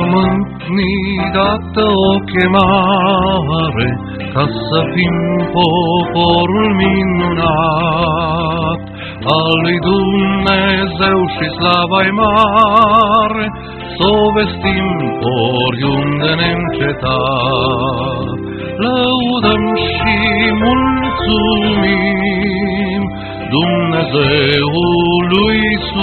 pământ ni dată o chemare, ca să fim poporul minunat al lui Dumnezeu și slava-i mare, s-o vestim oriunde neîncetat. Lăudăm și mulțumim Dumnezeului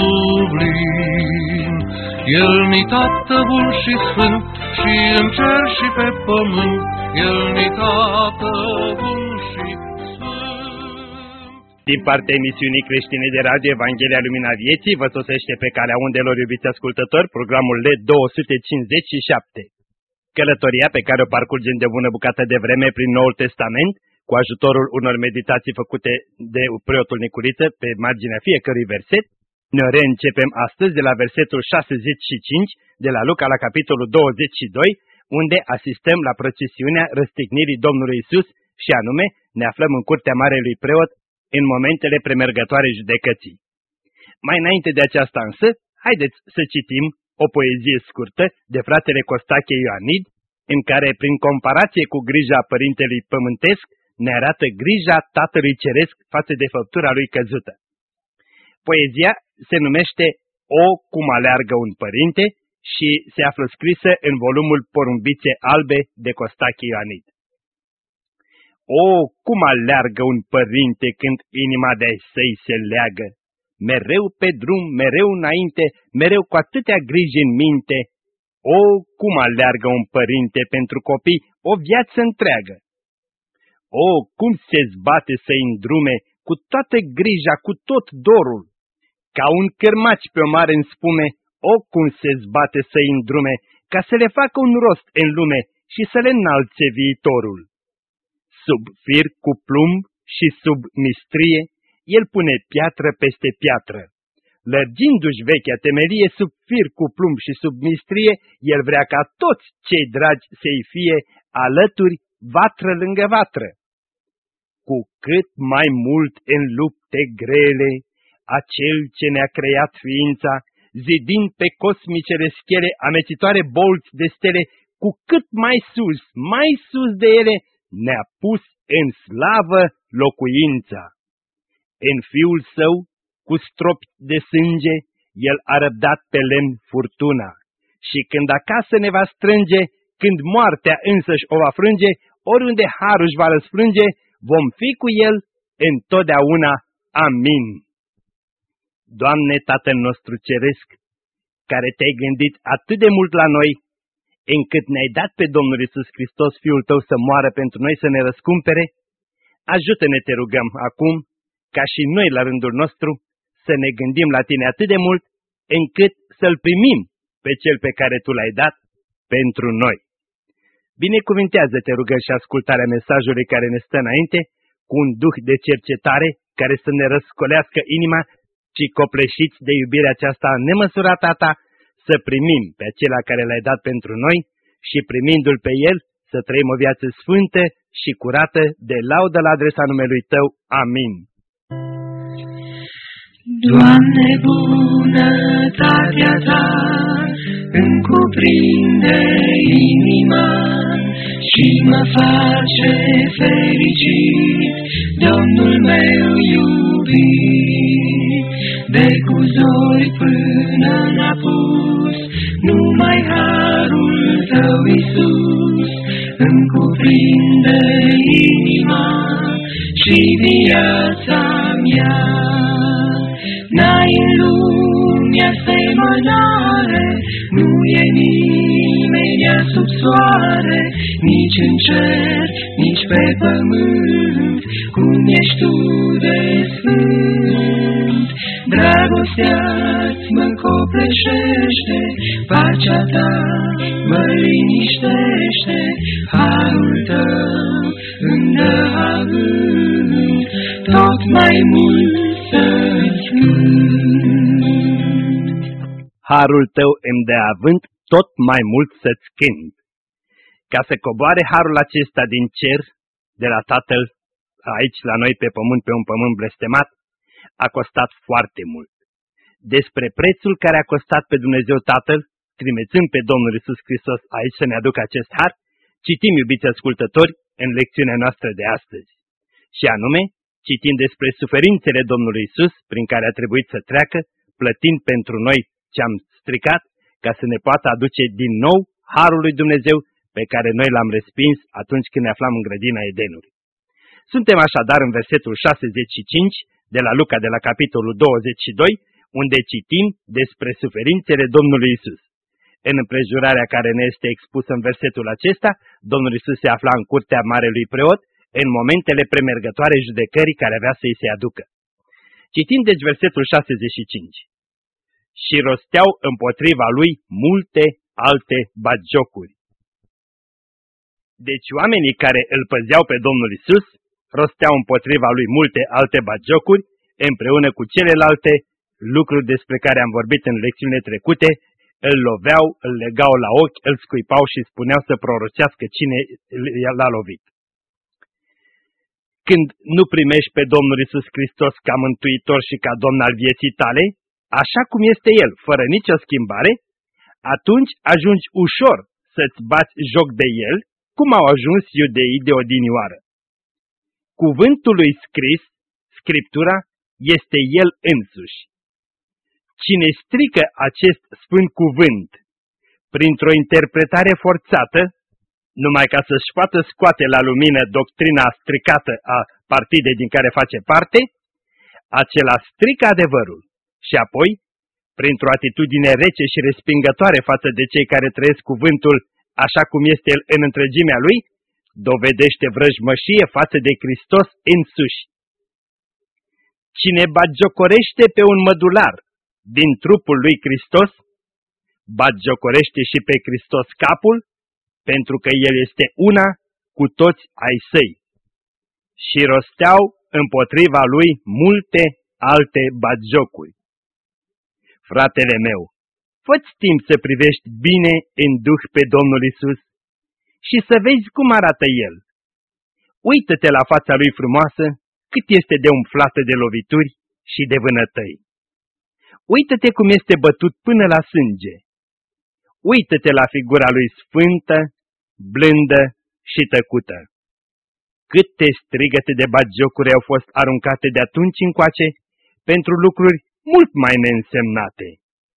sublim. El ni Tată bun și sfânt, și în cer și pe pământ, El ni Tată bun și sfânt. Din partea emisiunii creștine de radio Evanghelia Lumina Vieții, vă sosește pe calea undelor, iubiți ascultători, programul LED 257. Călătoria pe care o parcurgem de bună bucată de vreme prin Noul Testament, cu ajutorul unor meditații făcute de preotul Nicuriță pe marginea fiecărui verset, ne reîncepem astăzi de la versetul 65 de la Luca la capitolul 22, unde asistăm la procesiunea răstignirii Domnului Isus și anume ne aflăm în curtea Marelui Preot în momentele premergătoare judecății. Mai înainte de aceasta însă, haideți să citim o poezie scurtă de fratele Costache Ioanid, în care, prin comparație cu grija părintelui pământesc, ne arată grija Tatălui Ceresc față de făptura lui căzută. Poezia se numește O, cum aleargă un părinte și se află scrisă în volumul Porumbițe albe de Costache Ioanid. O, cum aleargă un părinte când inima de-ai săi se leagă, mereu pe drum, mereu înainte, mereu cu atâtea griji în minte. O, cum aleargă un părinte pentru copii o viață întreagă. O, cum se zbate să-i îndrume cu toată grija, cu tot dorul. Ca un cârmaci pe o mare în spume, o, cum se zbate să-i îndrume, ca să le facă un rost în lume și să le înalțe viitorul. Sub fir cu plumb și sub mistrie, el pune piatră peste piatră. Lărgindu-și vechea temelie sub fir cu plumb și sub mistrie, el vrea ca toți cei dragi să-i fie alături, vatră lângă vatră. Cu cât mai mult în lupte grele, acel ce ne-a creat ființa, zidind pe cosmicele schele amețitoare bolți de stele, cu cât mai sus de ele, ne-a pus în slavă locuința. În Fiul Său, cu stropi de sânge, El a răbdat pe lemn furtuna. Și când acasă ne va strânge, când moartea însăși o va frânge, oriunde harul își va răsfrânge, vom fi cu El întotdeauna. Amin. Doamne, Tatăl nostru Ceresc, care Te-ai gândit atât de mult la noi, încât ne-ai dat pe Domnul Iisus Hristos, Fiul Tău, să moară pentru noi, să ne răscumpere, ajută-ne, Te rugăm, acum, ca și noi la rândul nostru, să ne gândim la Tine atât de mult, încât să-L primim pe Cel pe care Tu L-ai dat pentru noi. Binecuvintează, Te rugăm, și ascultarea mesajului care ne stă înainte, cu un duh de cercetare care să ne răscolească inima și copleșiți de iubirea aceasta nemăsurată a Ta, să primim pe acela care L-ai dat pentru noi și primindu-L pe El să trăim o viață sfântă și curată de laudă la adresa numelui Tău. Amin. Doamne, bunătatea Ta îmi cuprinde inima și mă face fericit, Domnul meu iubit. De cu zori până n-apus, numai harul Tău, Iisus, îmi cuprinde inima și viața mea. N-ai în lume asemănare, nu e nimeni sub soare, nici în cer, nici pe pământ, cum ești Tu de sfânt. Dragostea-ți mă copleșește, pacea Ta mă liniștește, harul Tău îmi dă avânt, tot mai mult să-ți cânt. Harul Tău îmi dă avânt, tot mai mult să-ți cânt. Ca să coboare harul acesta din cer, de la Tatăl, aici la noi pe pământ, pe un pământ blestemat, a costat foarte mult. Despre prețul care a costat pe Dumnezeu Tatăl, trimețând pe Domnul Iisus Hristos aici să ne aducă acest har, citim, iubiți ascultători, în lecțiunea noastră de astăzi. Și anume, citim despre suferințele Domnului Iisus, prin care a trebuit să treacă, plătind pentru noi ce am stricat, ca să ne poată aduce din nou harul lui Dumnezeu pe care noi l-am respins atunci când ne aflam în grădina Edenului. Suntem așadar în versetul 65 de la Luca, de la capitolul 22, unde citim despre suferințele Domnului Iisus. În împrejurarea care ne este expusă în versetul acesta, Domnul Iisus se afla în curtea marelui preot, în momentele premergătoare judecării care avea să-i se aducă. Citim deci versetul 65. Și rosteau împotriva lui multe alte batjocuri. Deci oamenii care îl păzeau pe Domnul Iisus rosteau împotriva lui multe alte batjocuri, împreună cu celelalte lucruri despre care am vorbit în lecțiunile trecute, îl loveau, îl legau la ochi, îl scuipau și spuneau să prorocească cine l-a lovit. Când nu primești pe Domnul Iisus Hristos ca mântuitor și ca Domn al vieții tale, așa cum este El, fără nicio schimbare, atunci ajungi ușor să-ți bați joc de El, cum au ajuns iudeii de odinioară. Cuvântul lui scris, Scriptura, este El însuși. Cine strică acest sfânt cuvânt printr-o interpretare forțată, numai ca să-și poată scoate la lumină doctrina stricată a partidei din care face parte, acela strică adevărul și apoi, printr-o atitudine rece și respingătoare față de cei care trăiesc cuvântul așa cum este el în întregimea lui, dovedește vrăjmășie față de Hristos însuși. Cine bagiocorește pe un mădular din trupul lui Hristos, bagiocorește și pe Hristos capul, pentru că El este una cu toți ai săi. Și rosteau împotriva lui multe alte bagiocuri. Fratele meu, fă-ți timp să privești bine în duh pe Domnul Iisus și să vezi cum arată El. Uită-te la fața Lui frumoasă, cât este de umflată de lovituri și de vânătăi. Uită-te cum este bătut până la sânge. Uită-te la figura Lui sfântă, blândă și tăcută. Câte strigăte de batjocuri au fost aruncate de atunci încoace pentru lucruri mult mai neînsemnate.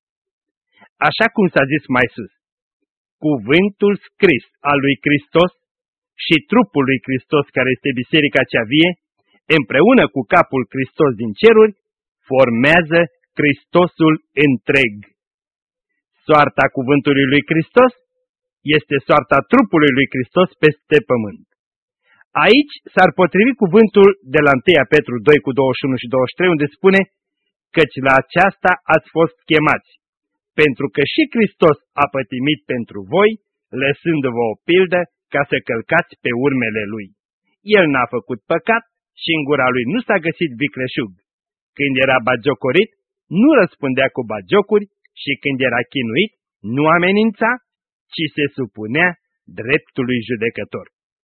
Așa cum s-a zis mai sus, cuvântul scris al lui Hristos și trupul lui Hristos, care este biserica cea vie, împreună cu capul Hristos din ceruri, formează Hristosul întreg. Soarta cuvântului lui Hristos este soarta trupului lui Hristos peste pământ. Aici s-ar potrivi cuvântul de la 1 Petru 2 cu 21 și 23, unde spune, căci la aceasta ați fost chemați, pentru că și Hristos a pătimit pentru voi, lăsându-vă o pildă ca să călcați pe urmele Lui. El n-a făcut păcat și în gura Lui nu s-a găsit vicleșug. Când era bagiocorit, nu răspundea cu bagiocuri și când era chinuit, nu amenința, ci se supunea dreptului judecător.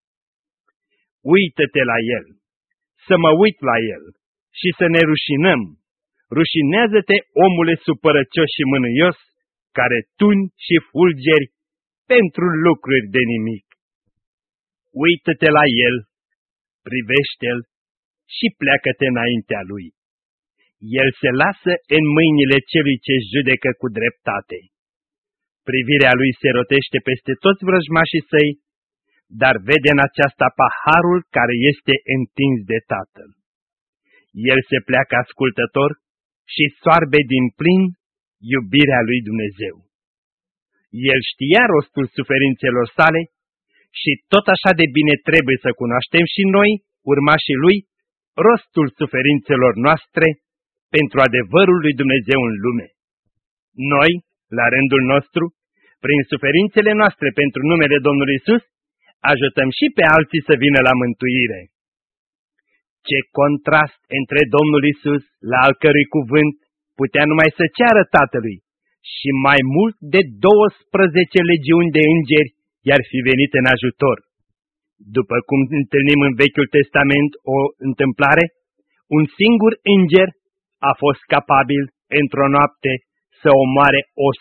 Uită-te la El, să mă uit la El și să ne rușinăm. Rușinează-te, omule supărăcios și mânuios, care tuni și fulgeri pentru lucruri de nimic. Uită-te la El, privește-L și pleacă-te înaintea Lui. El se lasă în mâinile celui ce judecă cu dreptate. Privirea Lui se rotește peste toți vrăjmașii Săi, dar vede în aceasta paharul care este întins de Tatăl. El se pleacă ascultător și soarbe din plin iubirea lui Dumnezeu. El știa rostul suferințelor sale și tot așa de bine trebuie să cunoaștem și noi, urmașii Lui, rostul suferințelor noastre pentru adevărul lui Dumnezeu în lume. Noi, la rândul nostru, prin suferințele noastre pentru numele Domnului Iisus, ajutăm și pe alții să vină la mântuire. Ce contrast între Domnul Iisus, la al cărui cuvânt putea numai să ceară Tatălui, și mai mult de 12 legiuni de îngeri i-ar fi venit în ajutor. După cum întâlnim în Vechiul Testament o întâmplare, un singur înger a fost capabil, într-o noapte, să omoare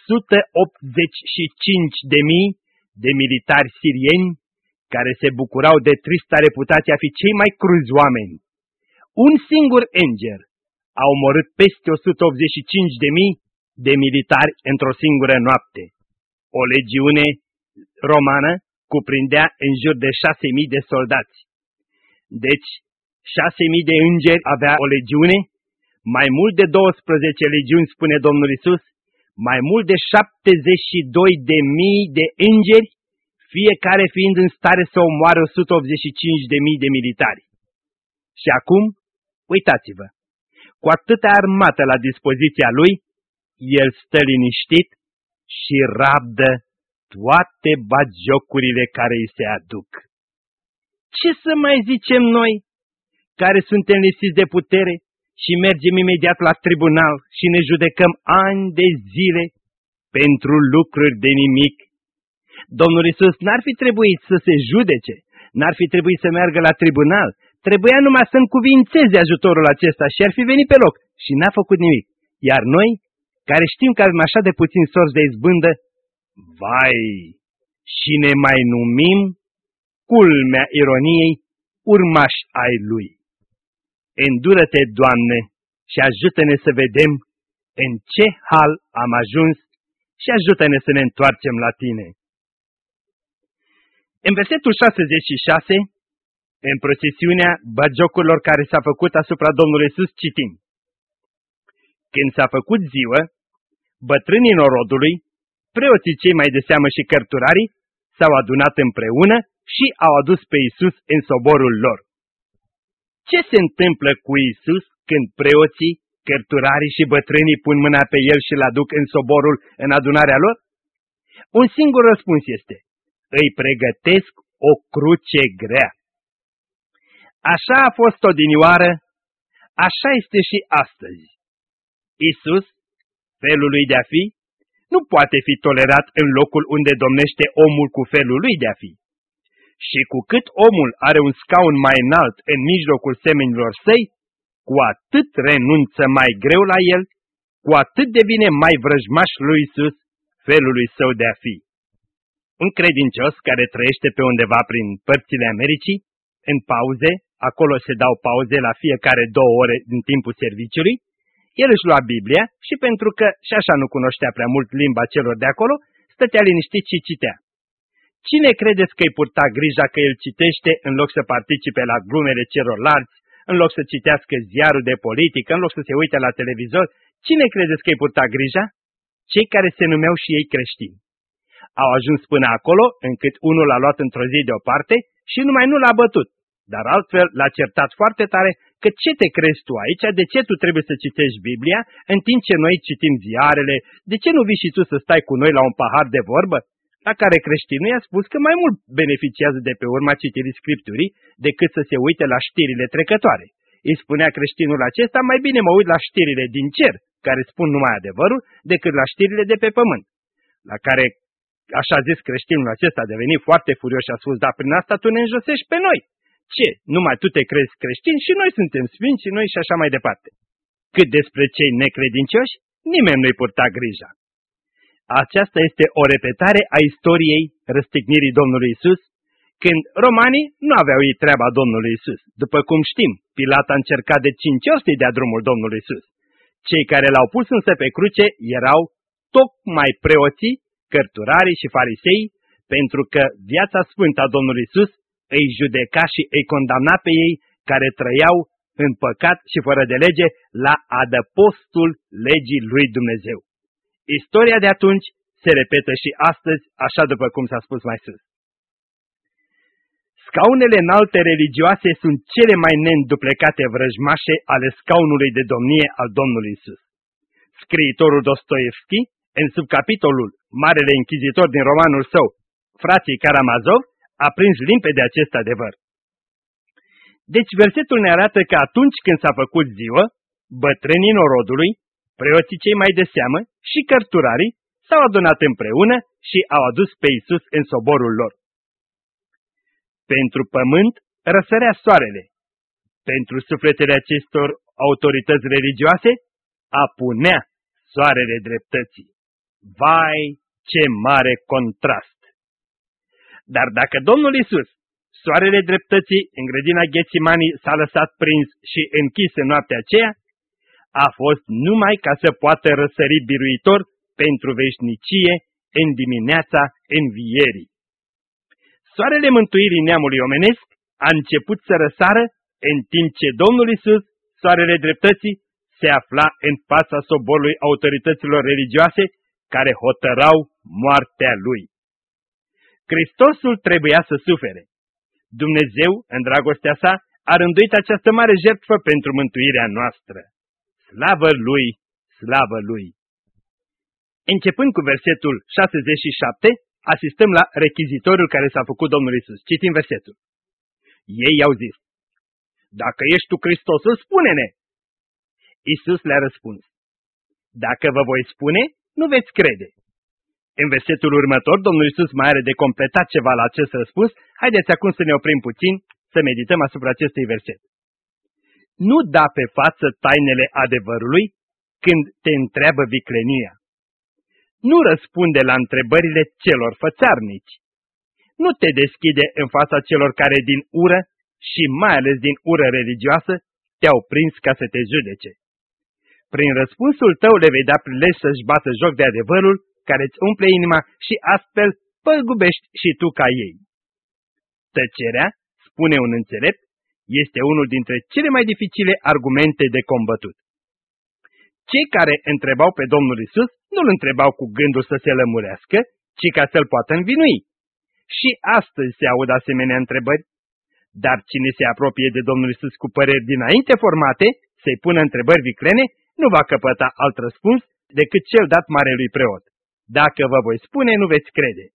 185.000 de militari sirieni care se bucurau de trista reputație a fi cei mai cruzi oameni. Un singur înger a omorât peste 185.000 de militari într-o singură noapte. O legiune romană cuprindea în jur de 6.000 de soldați. Deci, 6.000 de îngeri avea o legiune, mai mult de 12 legiuni, spune Domnul Iisus, mai mult de 72.000 de îngeri, fiecare fiind în stare să omoare 185.000 de militari. Și acum, uitați-vă, cu atâta armată la dispoziția lui, el stă liniștit și rabdă toate bagiocurile care îi se aduc. Ce să mai zicem noi, care suntem lipsiți de putere și mergem imediat la tribunal și ne judecăm ani de zile pentru lucruri de nimic? Domnul Iisus n-ar fi trebuit să se judece, n-ar fi trebuit să meargă la tribunal, trebuia numai să încuvințeze ajutorul acesta și ar fi venit pe loc și n-a făcut nimic. Iar noi, care știm că avem așa de puțin sorți de izbândă, vai, și ne mai numim, culmea ironiei, urmași ai Lui. Îndură-te, Doamne, și ajută-ne să vedem în ce hal am ajuns și ajută-ne să ne întoarcem la Tine. În versetul 66, în procesiunea bagiocurilor care s-a făcut asupra Domnului Iisus, citim: Când s-a făcut ziua, bătrânii norodului, preoții cei mai de seamă și cărturarii, s-au adunat împreună și au adus pe Iisus în soborul lor. Ce se întâmplă cu Iisus când preoții, cărturarii și bătrânii pun mâna pe El și-l aduc în soborul, în adunarea lor? Un singur răspuns este: îi pregătesc o cruce grea. Așa a fost odinioară, așa este și astăzi. Iisus, felul lui de a fi, nu poate fi tolerat în locul unde domnește omul cu felul lui de a fi. Și cu cât omul are un scaun mai înalt în mijlocul semenilor săi, cu atât renunță mai greu la el, cu atât devine mai vrăjmaș lui Iisus, felului său de a fi. Un credincios care trăiește pe undeva prin părțile Americii, în pauze, acolo se dau pauze la fiecare 2 ore din timpul serviciului, el își lua Biblia și pentru că și așa nu cunoștea prea mult limba celor de acolo, stătea liniștit și citea. Cine credeți că îi purta grija că el citește în loc să participe la glumele celorlalți, în loc să citească ziarul de politică, în loc să se uite la televizor? Cine credeți că îi purta grija? Cei care se numeau și ei creștini. Au ajuns până acolo, încât unul l-a luat într-o zi deoparte și numai nu l-a bătut, dar altfel l-a certat foarte tare că ce te crezi tu aici, de ce tu trebuie să citești Biblia, în timp ce noi citim ziarele, de ce nu vii și tu să stai cu noi la un pahar de vorbă? La care creștinul i-a spus că mai mult beneficiază de pe urma citirii Scripturii decât să se uite la știrile trecătoare. Îi spunea creștinul acesta: mai bine mă uit la știrile din cer, care spun numai adevărul, decât la știrile de pe pământ. La care, așa zis, creștinul acesta a devenit foarte furios și a spus: da, prin asta tu ne înjosești pe noi. Ce? Numai tu te crezi creștin și noi suntem sfinți și noi și așa mai departe. Cât despre cei necredincioși, nimeni nu-i purta grija. Aceasta este o repetare a istoriei răstignirii Domnului Iisus, când romanii nu aveau ei treaba Domnului Iisus. După cum știm, Pilat a încercat de 5 ori să-i dea drumul Domnului Iisus. Cei care l-au pus însă pe cruce erau tocmai preoții, cărturarii și farisei, pentru că viața sfântă a Domnului Iisus îi judeca și îi condamna pe ei care trăiau în păcat și fără de lege la adăpostul legii lui Dumnezeu. Istoria de atunci se repetă și astăzi, așa după cum s-a spus mai sus. Scaunele înalte religioase sunt cele mai neînduplecate vrăjmașe ale scaunului de domnie al Domnului Iisus. Scriitorul Dostoevski, în subcapitolul Marele Închizitor din romanul său, Frații Karamazov, a prins limpede acest adevăr. Deci versetul ne arată că atunci când s-a făcut ziua, bătrânii norodului, preoții cei mai de seamă și cărturarii s-au adunat împreună și au adus pe Iisus în soborul lor. Pentru pământ răsărea soarele. Pentru sufletele acestor autorități religioase apunea soarele dreptății. Vai, ce mare contrast! Dar dacă Domnul Iisus, soarele dreptății, în grădina Ghețimani s-a lăsat prins și închis în noaptea aceea, a fost numai ca să poată răsări biruitor pentru veșnicie în dimineața învierii. Soarele mântuirii neamului omenesc a început să răsară în timp ce Domnul Iisus, soarele dreptății, se afla în fața soborului autorităților religioase care hotărau moartea lui. Hristosul trebuia să sufere. Dumnezeu, în dragostea sa, a rânduit această mare jertfă pentru mântuirea noastră. Slavă lui, slavă lui! Începând cu versetul 67, asistăm la rechizitoriul care s-a făcut Domnul Iisus. Citim versetul. Ei i-au zis: dacă ești tu Hristosul, spune-ne! Iisus le-a răspuns: dacă vă voi spune, nu veți crede. În versetul următor, Domnul Iisus mai are de completat ceva la acest răspuns. Haideți acum să ne oprim puțin, să medităm asupra acestui verset. Nu da pe față tainele adevărului când te întreabă viclenia. Nu răspunde la întrebările celor fățarnici. Nu te deschide în fața celor care din ură și mai ales din ură religioasă te-au prins ca să te judece. Prin răspunsul tău le vei da prilej să-și bată joc de adevărul care îți umple inima și astfel păgubești și tu ca ei. Tăcerea, spune un înțelept, este unul dintre cele mai dificile argumente de combătut. Cei care întrebau pe Domnul Iisus nu-L întrebau cu gândul să se lămurească, ci ca să-L poată învinui. Și astăzi se aud asemenea întrebări, dar cine se apropie de Domnul Iisus cu păreri dinainte formate, să-i pună întrebări viclene, nu va căpăta alt răspuns decât cel dat marelui preot. Dacă vă voi spune, nu veți crede.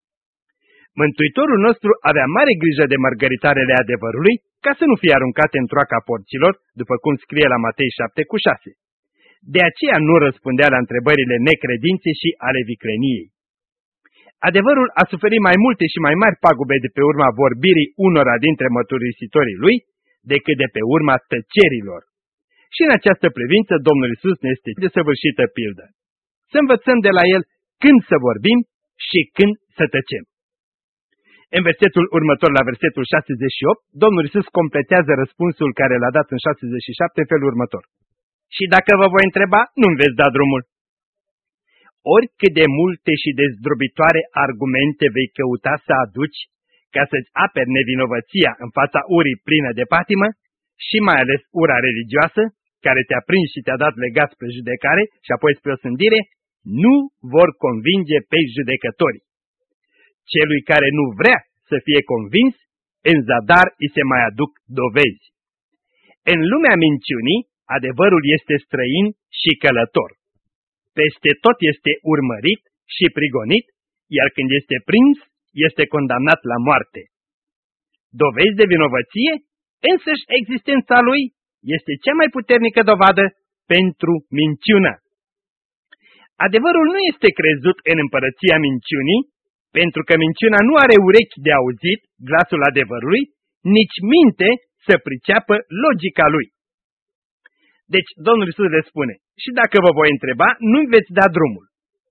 Mântuitorul nostru avea mare grijă de mărgăritarele adevărului, ca să nu fie aruncate în troaca porților, după cum scrie la Matei 7:6. De aceea nu răspundea la întrebările necredinței și ale vicleniei. Adevărul a suferit mai multe și mai mari pagube de pe urma vorbirii unora dintre mărturisitorii lui, decât de pe urma tăcerilor. Și în această privință Domnul Iisus ne este desăvârșită pildă. Să învățăm de la El când să vorbim și când să tăcem. În versetul următor, la versetul 68, Domnul Iisus completează răspunsul care l-a dat în 67 în felul următor. Și dacă vă voi întreba, nu-mi veți da drumul. Oricât de multe și de zdrobitoare argumente vei căuta să aduci ca să-ți aperi nevinovăția în fața urii plină de patimă și mai ales ura religioasă, care te-a prins și te-a dat legat spre judecare și apoi spre osândire, nu vor convinge pe judecători. Celui care nu vrea să fie convins, în zadar îi se mai aduc dovezi. În lumea minciunii, adevărul este străin și călător. Peste tot este urmărit și prigonit, iar când este prins, este condamnat la moarte. Dovezi de vinovăție, însăși existența lui este cea mai puternică dovadă pentru minciună. Adevărul nu este crezut în împărăția minciunii, pentru că minciuna nu are urechi de auzit glasul adevărului, nici minte să priceapă logica lui. Deci Domnul Iisus le spune: și dacă vă voi întreba, nu-mi veți da drumul.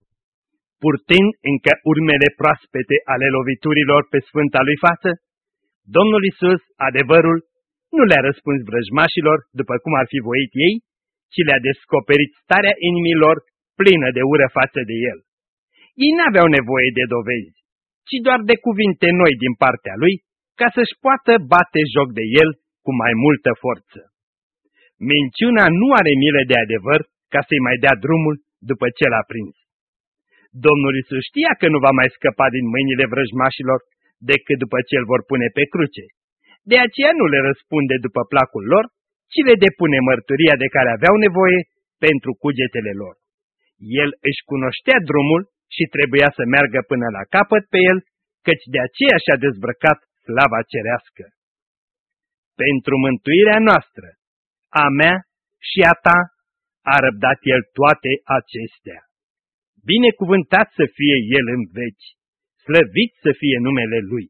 Purtând încă urmele proaspete ale loviturilor pe sfânta lui față, Domnul Iisus, adevărul, nu le-a răspuns vrăjmașilor după cum ar fi voit ei, ci le-a descoperit starea inimilor plină de ură față de el. Ei n-aveau nevoie de dovezi, ci doar de cuvinte noi din partea lui, ca să-și poată bate joc de el cu mai multă forță. Minciuna nu are milă de adevăr ca să-i mai dea drumul după ce l-a prins. Domnul Iisus știa că nu va mai scăpa din mâinile vrăjmașilor decât după ce îl vor pune pe cruce. De aceea nu le răspunde după placul lor, ci le depune mărturia de care aveau nevoie pentru cugetele lor. El își cunoștea drumul și trebuia să meargă până la capăt pe el, căci de aceea și-a dezbrăcat slava cerească. Pentru mântuirea noastră, a mea și a ta, a răbdat el toate acestea. Binecuvântat să fie el în veci, slăvit să fie numele lui.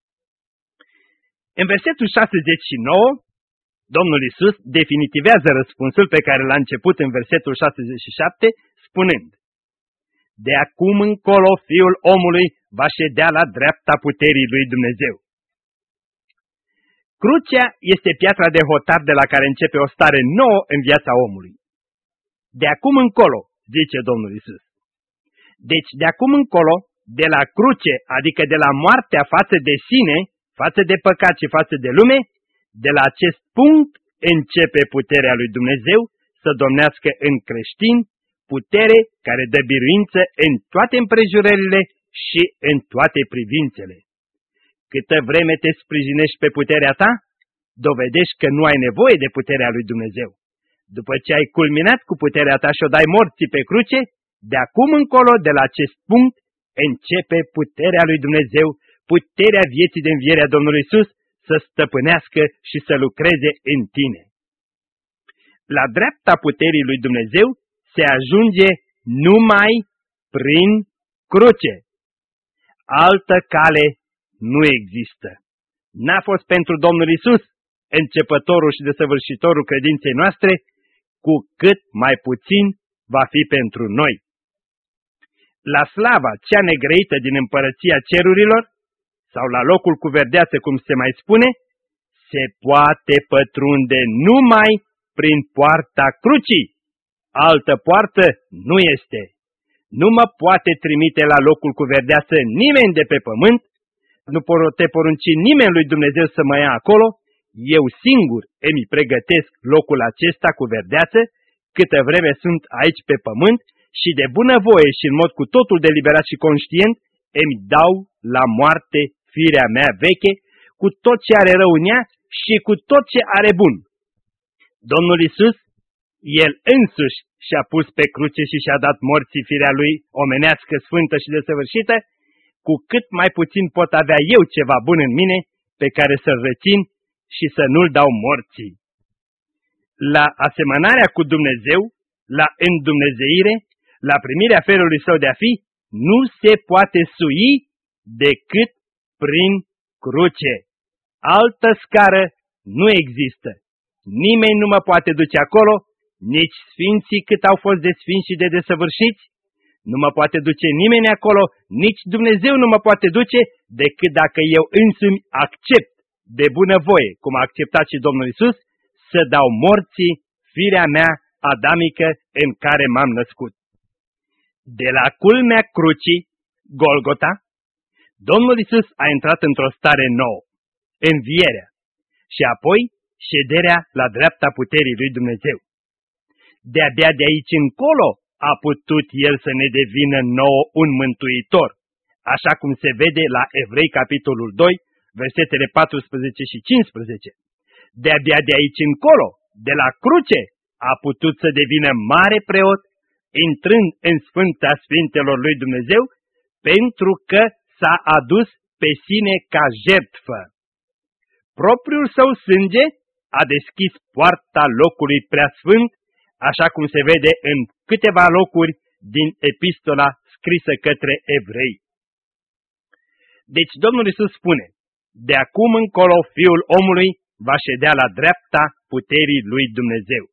În versetul 69, Domnul Iisus definitivează răspunsul pe care l-a început în versetul 67, spunând: de acum încolo Fiul omului va ședea la dreapta puterii lui Dumnezeu. Crucea este piatra de hotar de la care începe o stare nouă în viața omului. De acum încolo, zice Domnul Iisus. Deci de acum încolo, de la cruce, adică de la moartea față de sine, față de păcat și față de lume, de la acest punct începe puterea lui Dumnezeu să domnească în creștin, putere care dă biruință în toate împrejurările și în toate privințele. Câtă vreme te sprijinești pe puterea ta, dovedești că nu ai nevoie de puterea lui Dumnezeu. După ce ai culminat cu puterea ta și o dai morții pe cruce, de acum încolo, de la acest punct, începe puterea lui Dumnezeu, puterea vieții de înviere a Domnului Iisus, să stăpânească și să lucreze în tine. La dreapta puterii lui Dumnezeu se ajunge numai prin cruce. Altă cale nu există. N-a fost pentru Domnul Iisus, începătorul și desăvârșitorul credinței noastre, cu cât mai puțin va fi pentru noi. La slava cea negrăită din împărăția cerurilor, sau la locul cu verdeață, cum se mai spune, se poate pătrunde numai prin poarta crucii. Altă poartă nu este. Nu mă poate trimite la locul cu verdeață nimeni de pe pământ, nu poate porunci nimeni lui Dumnezeu să mă ia acolo, eu singur îmi pregătesc locul acesta cu verdeață, câtă vreme sunt aici pe pământ, și de bunăvoie și în mod cu totul deliberat și conștient îmi dau la moarte firea mea veche, cu tot ce are rău în ea și cu tot ce are bun. Domnul Iisus, El însuși și-a pus pe cruce și și-a dat morții firea Lui omenească, sfântă și desăvârșită, cu cât mai puțin pot avea eu ceva bun în mine pe care să-l rețin și să nu-l dau morții. La asemănarea cu Dumnezeu, la îndumnezeire, la primirea felului său de a fi, nu se poate sui decât prin cruce. Altă scară nu există. Nimeni nu mă poate duce acolo, nici sfinții cât au fost de sfinți și de desăvârșiți, nu mă poate duce nimeni acolo, nici Dumnezeu nu mă poate duce, decât dacă eu însumi accept de bunăvoie, cum a acceptat și Domnul Iisus, să dau morții firea mea adamică în care m-am născut. De la culmea crucii, Golgota, Domnul Iisus a intrat într-o stare nouă, învierea, și apoi șederea la dreapta puterii lui Dumnezeu. De-abia de aici încolo a putut El să ne devină nouă un mântuitor, așa cum se vede la Evrei capitolul 2, versetele 14 și 15. De-abia de aici încolo, de la cruce, a putut să devină mare preot, intrând în Sfânta Sfintelor lui Dumnezeu, pentru că s-a adus pe sine ca jertfă. Propriul său sânge a deschis poarta locului preasfânt, așa cum se vede în câteva locuri din epistola scrisă către evrei. Deci Domnul Iisus spune: de acum încolo Fiul omului va ședea la dreapta puterii lui Dumnezeu.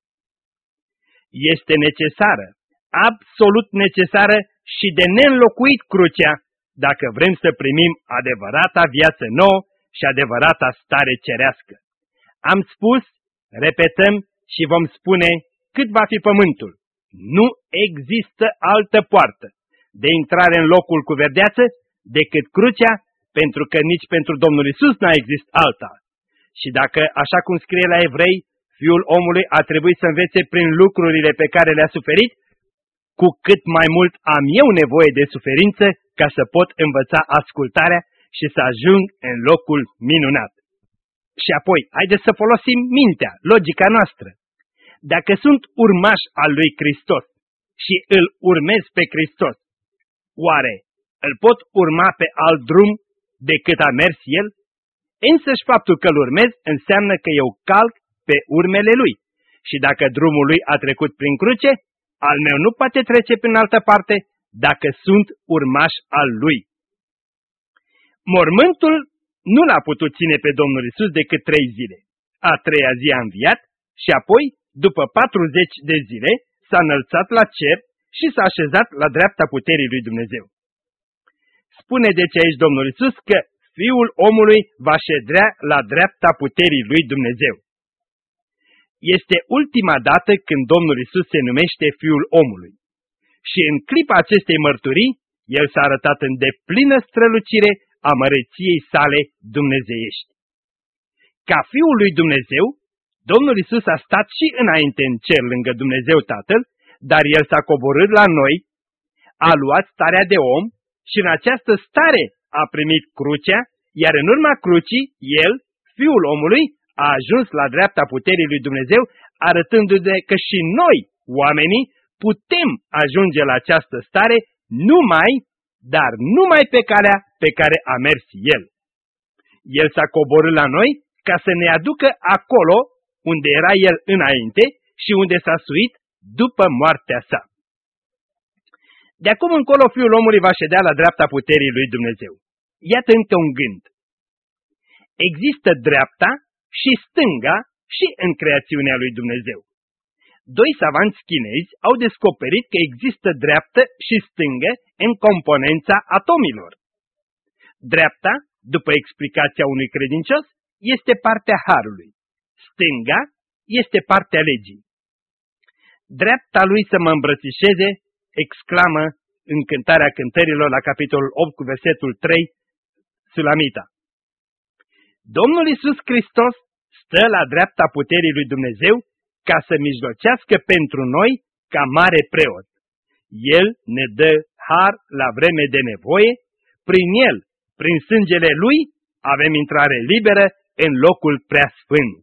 Este necesară, absolut necesară și de neînlocuit crucea, dacă vrem să primim adevărata viață nouă și adevărata stare cerească. Am spus, repetăm și vom spune cât va fi pământul. Nu există altă poartă de intrare în locul cu verdeață decât crucea, pentru că nici pentru Domnul Iisus n-a existat alta. Și dacă, așa cum scrie la Evrei, Fiul omului a trebuit să învețe prin lucrurile pe care le-a suferit, cu cât mai mult am eu nevoie de suferință ca să pot învăța ascultarea și să ajung în locul minunat. Și apoi, haideți să folosim mintea, logica noastră. Dacă sunt urmaș al lui Hristos și îl urmez pe Hristos, oare îl pot urma pe alt drum decât a mers el? Însăși faptul că îl urmez înseamnă că eu calc pe urmele lui. Și dacă drumul lui a trecut prin cruce, al meu nu poate trece prin altă parte dacă sunt urmaș al lui. Mormântul nu l-a putut ține pe Domnul Iisus decât 3 zile. A 3-a zi a înviat și apoi, după 40 de zile, s-a înălțat la cer și s-a așezat la dreapta puterii lui Dumnezeu. Spune deci aici Domnul Iisus că Fiul omului va ședrea la dreapta puterii lui Dumnezeu. Este ultima dată când Domnul Iisus se numește Fiul omului. Și în clipa acestei mărturii, El s-a arătat în deplină strălucire a măreției sale dumnezeiești. Ca Fiul lui Dumnezeu, Domnul Iisus a stat și înainte în cer lângă Dumnezeu Tatăl, dar El s-a coborât la noi, a luat starea de om și în această stare a primit crucea, iar în urma crucii, El, Fiul omului, a ajuns la dreapta puterii lui Dumnezeu, arătându-ne că și noi, oamenii, putem ajunge la această stare dar numai pe calea pe care a mers El. El s-a coborât la noi ca să ne aducă acolo unde era El înainte și unde s-a suit după moartea sa. De acum încolo Fiul omului va ședea la dreapta puterii lui Dumnezeu. Iată încă un gând. Există dreapta și stânga și în creațiunea lui Dumnezeu. Doi savanți chinezi au descoperit că există dreaptă și stângă în componența atomilor. Dreapta, după explicația unui credincios, este partea harului. Stânga este partea legii. Dreapta lui să mă îmbrățișeze, exclamă în Cântarea Cântărilor la capitolul 8 cu versetul 3, Sulamita. Domnul Iisus Hristos stă la dreapta puterii lui Dumnezeu ca să mijlocească pentru noi ca mare preot. El ne dă har la vreme de nevoie, prin El, prin sângele Lui, avem intrare liberă în locul preasfânt.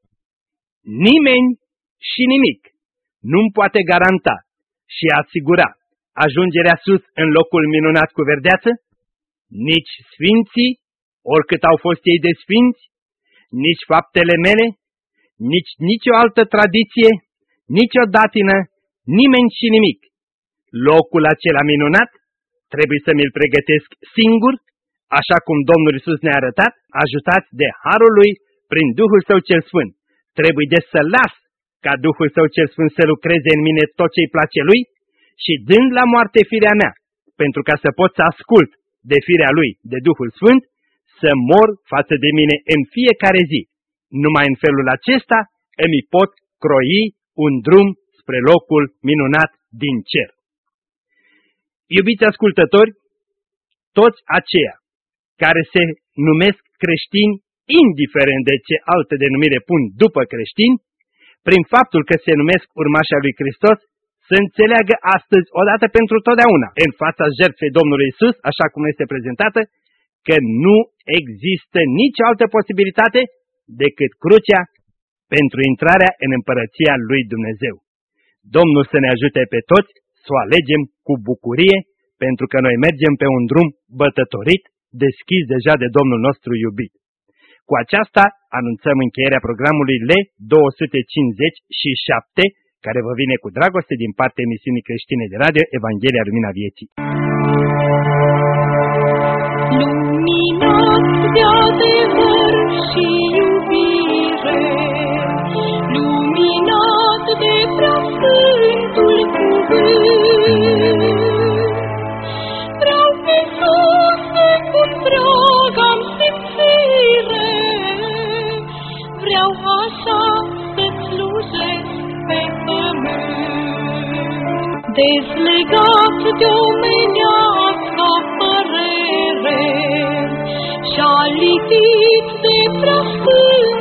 Nimeni și nimic nu-mi poate garanta și asigura ajungerea sus în locul minunat cu verdeață, nici sfinții, oricât au fost ei de sfinți, nici faptele mele, nici nicio altă tradiție, nici o datină, nimeni și nimic. Locul acela minunat trebuie să mi-l pregătesc singur, așa cum Domnul Iisus ne-a arătat, ajutați de harul Lui prin Duhul Său cel Sfânt. Trebuie de să las ca Duhul Său cel Sfânt să lucreze în mine tot ce-i place Lui și dând la moarte firea mea, pentru ca să pot să ascult de firea Lui, de Duhul Sfânt, să mor față de mine în fiecare zi. Numai în felul acesta îmi pot croi un drum spre locul minunat din cer. Iubiți ascultători, toți aceia care se numesc creștini, indiferent de ce altă denumire pun după creștini, prin faptul că se numesc urmașii lui Hristos, să înțeleagă astăzi, odată pentru totdeauna, în fața jertfei Domnului Iisus, așa cum este prezentată, că nu există nicio altă posibilitate decât crucea pentru intrarea în împărăția lui Dumnezeu. Domnul să ne ajute pe toți să o alegem cu bucurie, pentru că noi mergem pe un drum bătătorit, deschis deja de Domnul nostru iubit. Cu aceasta anunțăm încheierea programului L257, care vă vine cu dragoste din partea emisiunii creștine de radio Evanghelia Lumina Vieții. Luminat de adevăr și iubire, luminat de preasfântul cuvânt, vreau, Iisuse, cu drag-am simțire, vreau așa să-ți slujesc pe pământ, dezlegat de omenească părere și-a lipit de preasfânt